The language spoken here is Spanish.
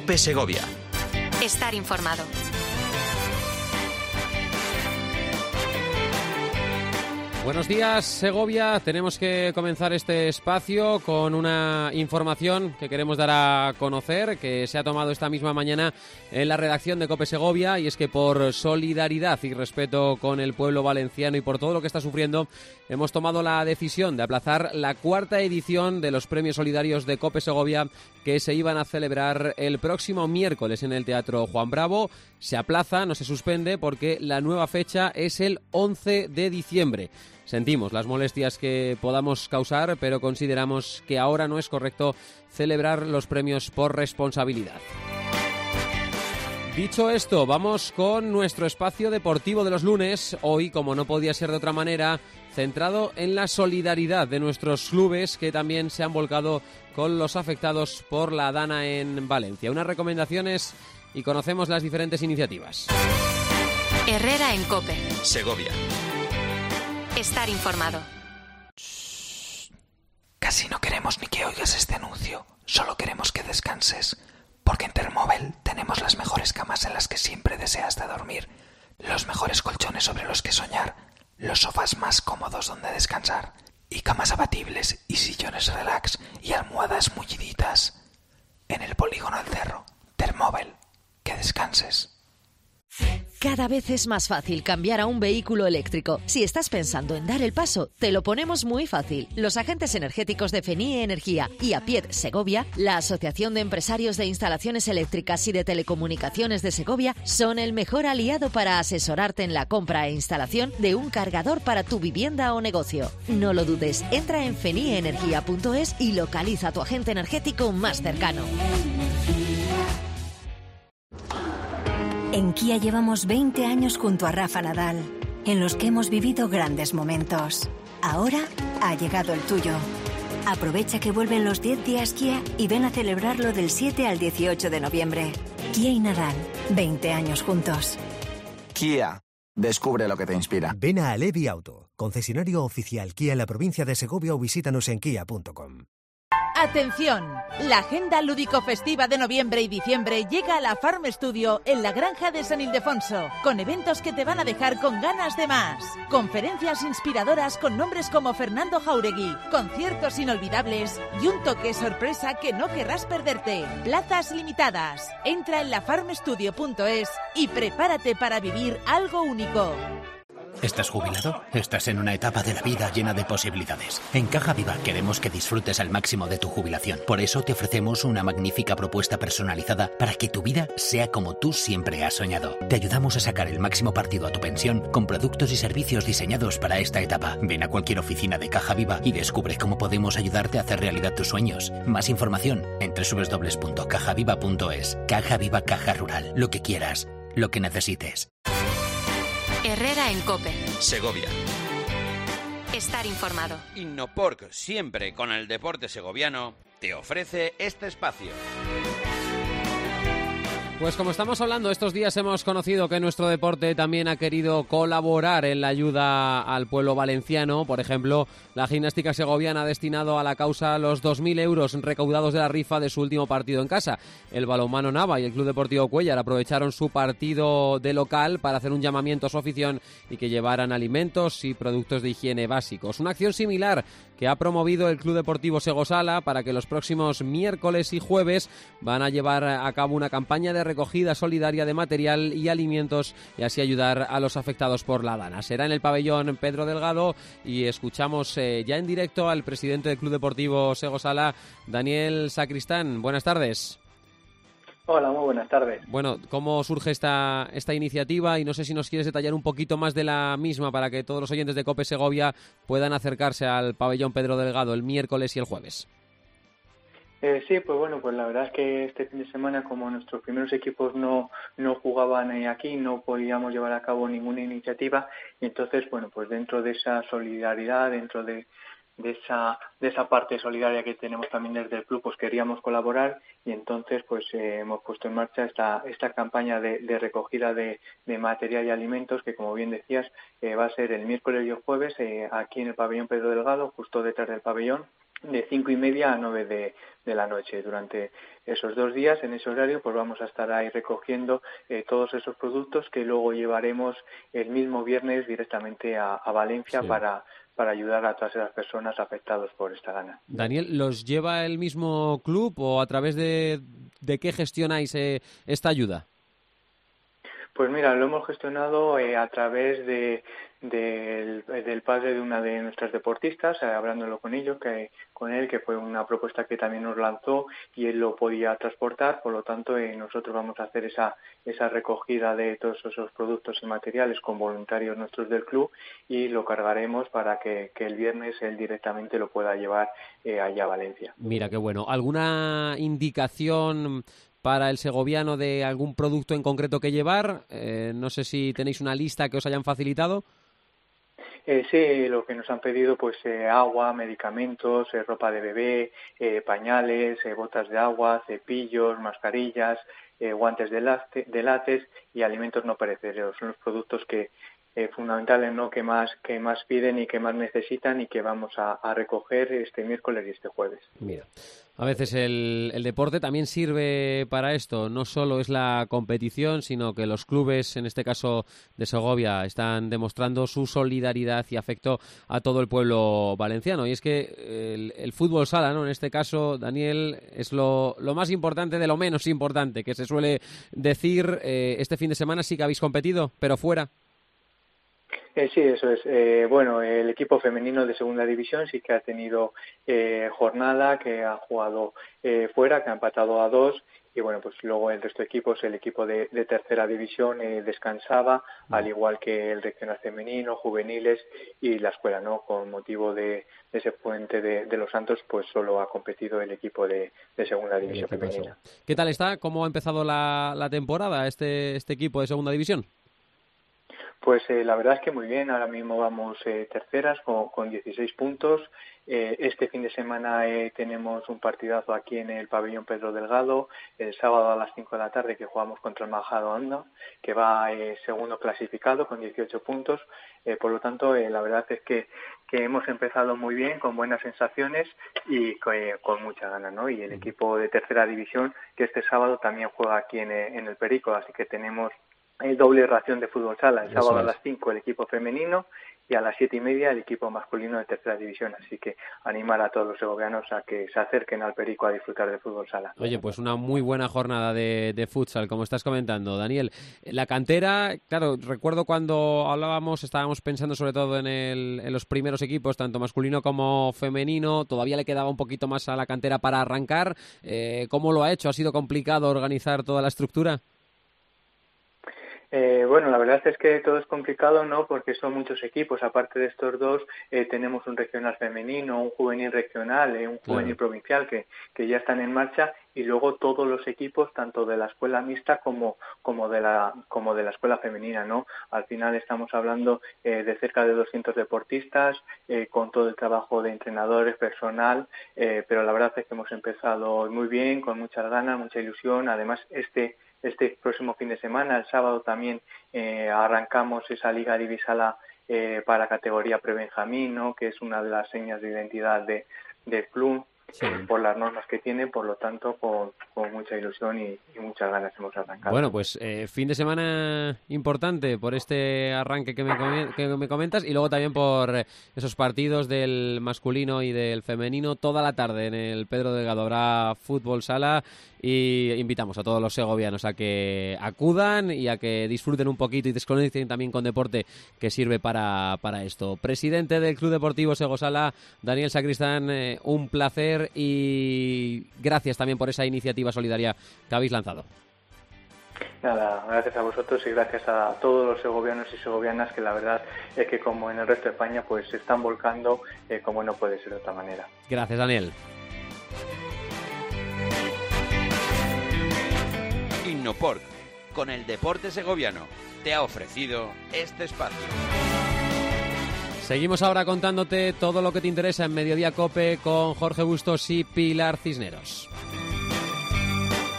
COPE Segovia. Estar informado. Buenos días, Segovia. Tenemos que comenzar este espacio con una información que queremos dar a conocer, que se ha tomado esta misma mañana en la redacción de COPE Segovia, y es que por solidaridad y respeto con el pueblo valenciano y por todo lo que está sufriendo, hemos tomado la decisión de aplazar la cuarta edición de los premios solidarios de COPE Segovia, que se iban a celebrar el próximo miércoles en el Teatro Juan Bravo. Se aplaza, no se suspende, porque la nueva fecha es el 11 de diciembre. Sentimos las molestias que podamos causar, pero consideramos que ahora no es correcto celebrar los premios por responsabilidad. Dicho esto, vamos con nuestro espacio deportivo de los lunes. Hoy, como no podía ser de otra manera, centrado en la solidaridad de nuestros clubes, que también se han volcado con los afectados por la dana en Valencia. Unas recomendaciones y conocemos las diferentes iniciativas. Herrera en COPE. Segovia. Estar informado. Casi no queremos ni que oigas este anuncio, solo queremos que descanses, porque en Thermobel tenemos las mejores camas en las que siempre deseas de dormir, los mejores colchones sobre los que soñar, los sofás más cómodos donde descansar, y camas abatibles y sillones relax y almohadas mulliditas. En el polígono El Cerro, Thermobel, que descanses. Cada vez es más fácil cambiar a un vehículo eléctrico. Si estás pensando en dar el paso, te lo ponemos muy fácil. Los agentes energéticos de FENIE Energía y APIED Segovia, la Asociación de Empresarios de Instalaciones Eléctricas y de Telecomunicaciones de Segovia, son el mejor aliado para asesorarte en la compra e instalación de un cargador para tu vivienda o negocio. No lo dudes, entra en fenieenergia.es y localiza a tu agente energético más cercano. En Kia llevamos 20 años junto a Rafa Nadal, en los que hemos vivido grandes momentos. Ahora ha llegado el tuyo. Aprovecha que vuelven los 10 días Kia y ven a celebrarlo del 7 al 18 de noviembre. Kia y Nadal, 20 años juntos. Kia, descubre lo que te inspira. Ven a Alevi Auto, concesionario oficial Kia en la provincia de Segovia, o visítanos en kia.com. ¡Atención! La agenda lúdico-festiva de noviembre y diciembre llega a la Farm Studio en la Granja de San Ildefonso, con eventos que te van a dejar con ganas de más. Conferencias inspiradoras con nombres como Fernando Jauregui, conciertos inolvidables y un toque sorpresa que no querrás perderte. Plazas limitadas. Entra en lafarmstudio.es y prepárate para vivir algo único. ¿Estás jubilado? Estás en una etapa de la vida llena de posibilidades. En Caja Viva queremos que disfrutes al máximo de tu jubilación. Por eso te ofrecemos una magnífica propuesta personalizada para que tu vida sea como tú siempre has soñado. Te ayudamos a sacar el máximo partido a tu pensión con productos y servicios diseñados para esta etapa. Ven a cualquier oficina de Caja Viva y descubre cómo podemos ayudarte a hacer realidad tus sueños. Más información en www.cajaviva.es. Caja Viva, Caja Rural. Lo que quieras, lo que necesites. Herrera en COPE. Segovia. Estar informado. Innoporc, siempre con el deporte segoviano, te ofrece este espacio. Pues como estamos hablando, estos días hemos conocido que nuestro deporte también ha querido colaborar en la ayuda al pueblo valenciano. Por ejemplo, la gimnástica segoviana ha destinado a la causa los 2.000 euros recaudados de la rifa de su último partido en casa. El balonmano Nava y el Club Deportivo Cuéllar aprovecharon su partido de local para hacer un llamamiento a su afición y que llevaran alimentos y productos de higiene básicos. Una acción similar que ha promovido el Club Deportivo Segosala para que los próximos miércoles y jueves van a llevar a cabo una campaña de recogida solidaria de material y alimentos y así ayudar a los afectados por la dana. Será en el pabellón Pedro Delgado y escuchamos ya en directo al presidente del Club Deportivo Segosala, Daniel Sacristán. Buenas tardes. Hola, muy buenas tardes. Bueno, ¿cómo surge esta iniciativa? Y no sé si nos quieres detallar un poquito más de la misma para que todos los oyentes de COPE Segovia puedan acercarse al pabellón Pedro Delgado el miércoles y el jueves. Sí, pues bueno, pues la verdad es que este fin de semana, como nuestros primeros equipos no jugaban aquí, no podíamos llevar a cabo ninguna iniciativa, y entonces, bueno, pues dentro de esa solidaridad, dentro de esa parte solidaria que tenemos también desde el club, pues queríamos colaborar, y entonces pues hemos puesto en marcha esta campaña de recogida de material y alimentos, que como bien decías va a ser el miércoles y el jueves aquí en el pabellón Pedro Delgado, justo detrás del pabellón, de 5:30 a 9 de la noche. Durante esos 2 días, en ese horario, pues vamos a estar ahí recogiendo todos esos productos que luego llevaremos el mismo viernes directamente a Valencia para ayudar a todas esas personas afectadas por esta gana. Daniel, ¿los lleva el mismo club o a través de qué gestionáis esta ayuda? Pues mira, lo hemos gestionado a través del padre de una de nuestras deportistas, hablándolo con él, que fue una propuesta que también nos lanzó y él lo podía transportar. Por lo tanto, nosotros vamos a hacer esa recogida de todos esos productos y materiales con voluntarios nuestros del club y lo cargaremos para que el viernes él directamente lo pueda llevar allá a Valencia. Mira, qué bueno. ¿Alguna indicación para el segoviano de algún producto en concreto que llevar? No sé si tenéis una lista que os hayan facilitado. Sí, lo que nos han pedido, pues agua, medicamentos, ropa de bebé, pañales, botas de agua, cepillos, mascarillas, guantes de látex y alimentos no perecederos. Son los productos que fundamentales, ¿no?, que más piden y que más necesitan y que vamos a recoger este miércoles y este jueves. Mira, a veces el deporte también sirve para esto. No solo es la competición, sino que los clubes, en este caso de Segovia, están demostrando su solidaridad y afecto a todo el pueblo valenciano. Y es que el fútbol sala, ¿no?, en este caso, Daniel, es lo más importante de lo menos importante, que se suele decir. Este fin de semana sí que habéis competido, pero fuera. Sí, eso es. Bueno, el equipo femenino de segunda división sí que ha tenido jornada, que ha jugado fuera, que ha empatado a 2. Y bueno, pues luego el resto de equipos, el equipo de tercera división descansaba, al igual que el regional femenino, juveniles y la escuela, ¿no? Con motivo de ese puente de Los Santos, pues solo ha competido el equipo de segunda división femenina. ¿Qué tal está? ¿Cómo ha empezado la temporada este equipo de segunda división? Pues la verdad es que muy bien. Ahora mismo vamos terceras con 16 puntos. Este fin de semana tenemos un partidazo aquí en el pabellón Pedro Delgado, el sábado a las 5 de la tarde, que jugamos contra el Majadahonda, que va segundo clasificado con 18 puntos. Por lo tanto, la verdad es que hemos empezado muy bien, con buenas sensaciones y con mucha ganas, ¿no? Y el equipo de tercera división, que este sábado también juega aquí en el Perico, así que tenemos doble ración de fútbol sala. El sábado a las 5 el equipo femenino y a las 7:30 el equipo masculino de tercera división. Así que animar a todos los segovianos a que se acerquen al Perico a disfrutar de fútbol sala. Oye, pues una muy buena jornada de futsal, como estás comentando, Daniel. La cantera, claro, recuerdo cuando hablábamos, estábamos pensando sobre todo en los primeros equipos, tanto masculino como femenino. Todavía le quedaba un poquito más a la cantera para arrancar. ¿Cómo lo ha hecho? ¿Ha sido complicado organizar toda la estructura? Bueno, la verdad es que todo es complicado, ¿no? Porque son muchos equipos. Aparte de estos dos, tenemos un regional femenino, un juvenil regional, un juvenil provincial que ya están en marcha, y luego todos los equipos, tanto de la escuela mixta como de la escuela femenina, ¿no? Al final estamos hablando de cerca de 200 deportistas, con todo el trabajo de entrenadores, personal, pero la verdad es que hemos empezado muy bien, con muchas ganas, mucha ilusión. Además, este próximo fin de semana, el sábado, también arrancamos esa Liga Divisala para categoría prebenjamín, ¿no?, que es una de las señas de identidad del club. Sí. Por las normas que tiene, por lo tanto, con mucha ilusión y muchas ganas hemos arrancado. Bueno, pues fin de semana importante por este arranque que me comentas, y luego también por esos partidos del masculino y del femenino. Toda la tarde en el Pedro Delgado habrá fútbol sala, y invitamos a todos los segovianos a que acudan y a que disfruten un poquito y desconecten también con deporte, que sirve para esto. Presidente del Club Deportivo Segosala, Daniel Sacristán, un placer y gracias también por esa iniciativa solidaria que habéis lanzado. Nada, gracias a vosotros y gracias a todos los segovianos y segovianas, que la verdad es que, como en el resto de España, pues se están volcando como no puede ser de otra manera. Gracias, Daniel. Innoporc, con el deporte segoviano, te ha ofrecido este espacio. Seguimos ahora contándote todo lo que te interesa en Mediodía COPE con Jorge Bustos y Pilar Cisneros.